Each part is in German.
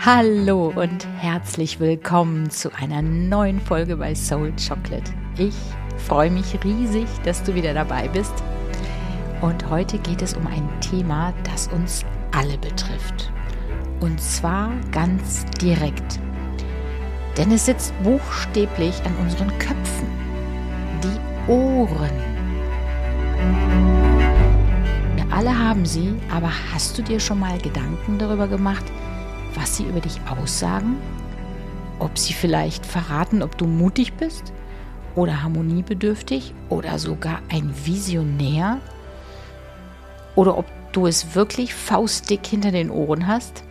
Hallo und herzlich willkommen zu einer neuen Folge bei Soul Chocolate. Ich freue mich riesig, dass du wieder dabei bist. Und heute geht es um ein Thema, das uns alle betrifft. Und zwar ganz direkt. Denn es sitzt buchstäblich an unseren Köpfen. Die Ohren. Wir alle haben sie, aber hast du dir schon mal Gedanken darüber gemacht, was sie über dich aussagen? Ob sie vielleicht verraten, ob du mutig bist oder harmoniebedürftig oder sogar ein Visionär? Oder ob du es wirklich faustdick hinter den Ohren hast?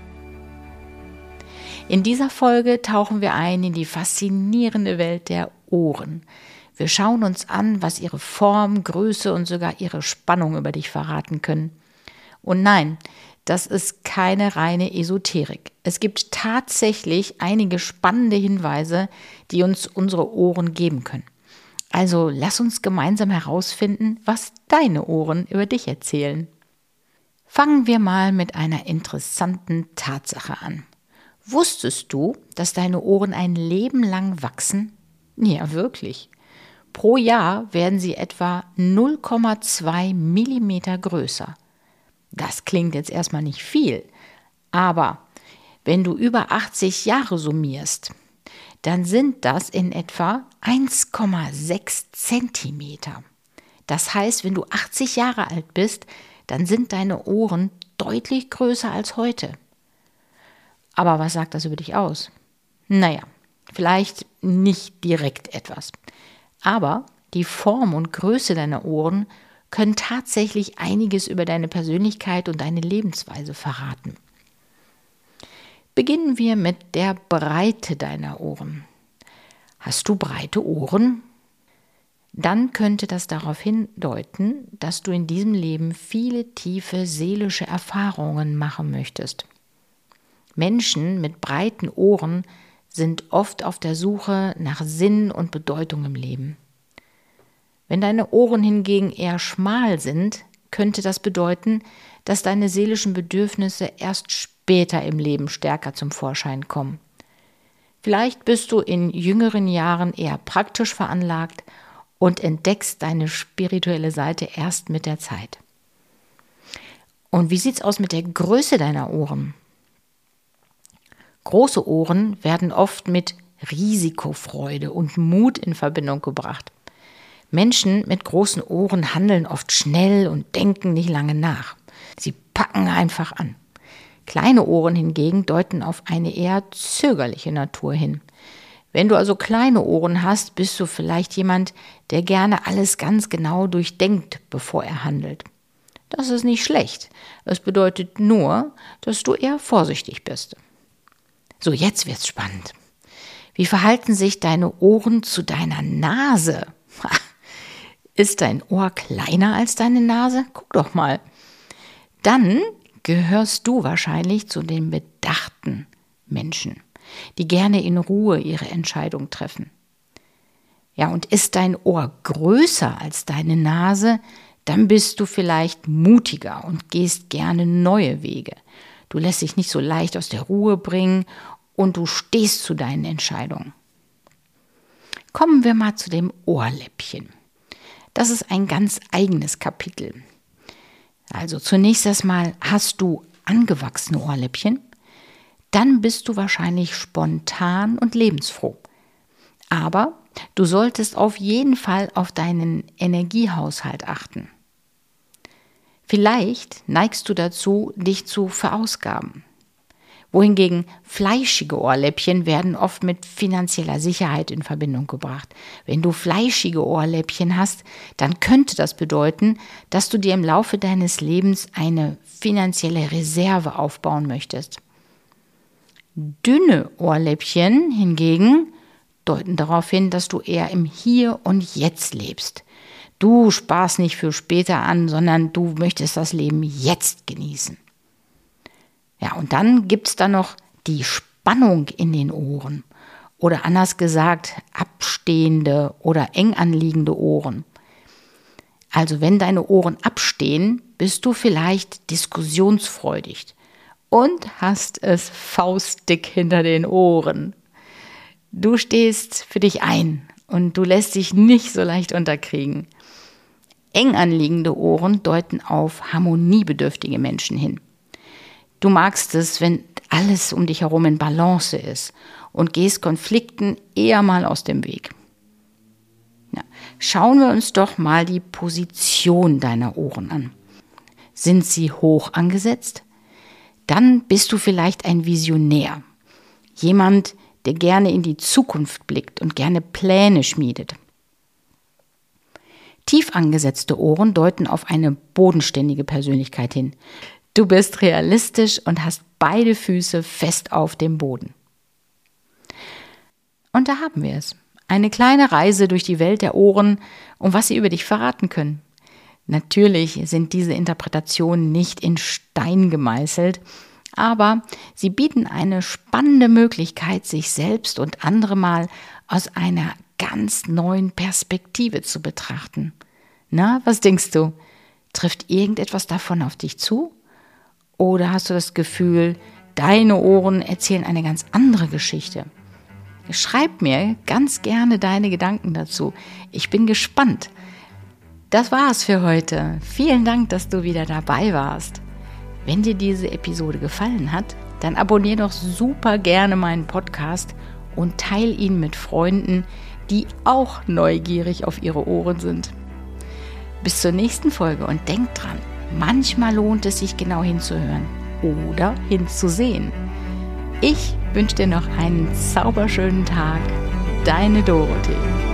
In dieser Folge tauchen wir ein in die faszinierende Welt der Ohren. Wir schauen uns an, was ihre Form, Größe und sogar ihre Spannung über dich verraten können. Und nein, das ist keine reine Esoterik. Es gibt tatsächlich einige spannende Hinweise, die uns unsere Ohren geben können. Also lass uns gemeinsam herausfinden, was deine Ohren über dich erzählen. Fangen wir mal mit einer interessanten Tatsache an. Wusstest du, dass deine Ohren ein Leben lang wachsen? Ja, wirklich. Pro Jahr werden sie etwa 0,2 Millimeter größer. Das klingt jetzt erstmal nicht viel, aber wenn du über 80 Jahre summierst, dann sind das in etwa 1,6 Zentimeter. Das heißt, wenn du 80 Jahre alt bist, dann sind deine Ohren deutlich größer als heute. Aber was sagt das über dich aus? Naja, vielleicht nicht direkt etwas, aber die Form und Größe deiner Ohren können tatsächlich einiges über deine Persönlichkeit und deine Lebensweise verraten. Beginnen wir mit der Breite deiner Ohren. Hast du breite Ohren? Dann könnte das darauf hindeuten, dass du in diesem Leben viele tiefe seelische Erfahrungen machen möchtest. Menschen mit breiten Ohren sind oft auf der Suche nach Sinn und Bedeutung im Leben. Wenn deine Ohren hingegen eher schmal sind, könnte das bedeuten, dass deine seelischen Bedürfnisse erst später im Leben stärker zum Vorschein kommen. Vielleicht bist du in jüngeren Jahren eher praktisch veranlagt und entdeckst deine spirituelle Seite erst mit der Zeit. Und wie sieht's aus mit der Größe deiner Ohren? Große Ohren werden oft mit Risikofreude und Mut in Verbindung gebracht. Menschen mit großen Ohren handeln oft schnell und denken nicht lange nach. Sie packen einfach an. Kleine Ohren hingegen deuten auf eine eher zögerliche Natur hin. Wenn du also kleine Ohren hast, bist du vielleicht jemand, der gerne alles ganz genau durchdenkt, bevor er handelt. Das ist nicht schlecht. Es bedeutet nur, dass du eher vorsichtig bist. So, jetzt wird's spannend. Wie verhalten sich deine Ohren zu deiner Nase? Ist dein Ohr kleiner als deine Nase? Guck doch mal. Dann gehörst du wahrscheinlich zu den bedachten Menschen, die gerne in Ruhe ihre Entscheidung treffen. Ja, und ist dein Ohr größer als deine Nase, dann bist du vielleicht mutiger und gehst gerne neue Wege. Du lässt dich nicht so leicht aus der Ruhe bringen und du stehst zu deinen Entscheidungen. Kommen wir mal zu dem Ohrläppchen. Das ist ein ganz eigenes Kapitel. Also zunächst erstmal, hast du angewachsene Ohrläppchen? Dann bist du wahrscheinlich spontan und lebensfroh. Aber du solltest auf jeden Fall auf deinen Energiehaushalt achten. Vielleicht neigst du dazu, dich zu verausgaben. Wohingegen fleischige Ohrläppchen werden oft mit finanzieller Sicherheit in Verbindung gebracht. Wenn du fleischige Ohrläppchen hast, dann könnte das bedeuten, dass du dir im Laufe deines Lebens eine finanzielle Reserve aufbauen möchtest. Dünne Ohrläppchen hingegen deuten darauf hin, dass du eher im Hier und Jetzt lebst. Du sparst nicht für später an, sondern du möchtest das Leben jetzt genießen. Ja, und dann gibt es da noch die Spannung in den Ohren oder anders gesagt abstehende oder eng anliegende Ohren. Also wenn deine Ohren abstehen, bist du vielleicht diskussionsfreudig und hast es faustdick hinter den Ohren. Du stehst für dich ein und du lässt dich nicht so leicht unterkriegen. Eng anliegende Ohren deuten auf harmoniebedürftige Menschen hin. Du magst es, wenn alles um dich herum in Balance ist und gehst Konflikten eher mal aus dem Weg. Ja, schauen wir uns doch mal die Position deiner Ohren an. Sind sie hoch angesetzt? Dann bist du vielleicht ein Visionär. Jemand, der gerne in die Zukunft blickt und gerne Pläne schmiedet. Tief angesetzte Ohren deuten auf eine bodenständige Persönlichkeit hin. Du bist realistisch und hast beide Füße fest auf dem Boden. Und da haben wir es. Eine kleine Reise durch die Welt der Ohren und was sie über dich verraten können. Natürlich sind diese Interpretationen nicht in Stein gemeißelt, aber sie bieten eine spannende Möglichkeit, sich selbst und andere mal aus einer ganz neuen Perspektive zu betrachten. Na, was denkst du? Trifft irgendetwas davon auf dich zu? Oder hast du das Gefühl, deine Ohren erzählen eine ganz andere Geschichte? Schreib mir ganz gerne deine Gedanken dazu. Ich bin gespannt. Das war's für heute. Vielen Dank, dass du wieder dabei warst. Wenn dir diese Episode gefallen hat, dann abonniere doch super gerne meinen Podcast und teile ihn mit Freunden, die auch neugierig auf ihre Ohren sind. Bis zur nächsten Folge und denk dran, manchmal lohnt es sich genau hinzuhören oder hinzusehen. Ich wünsche dir noch einen zauberschönen Tag. Deine Dorothee.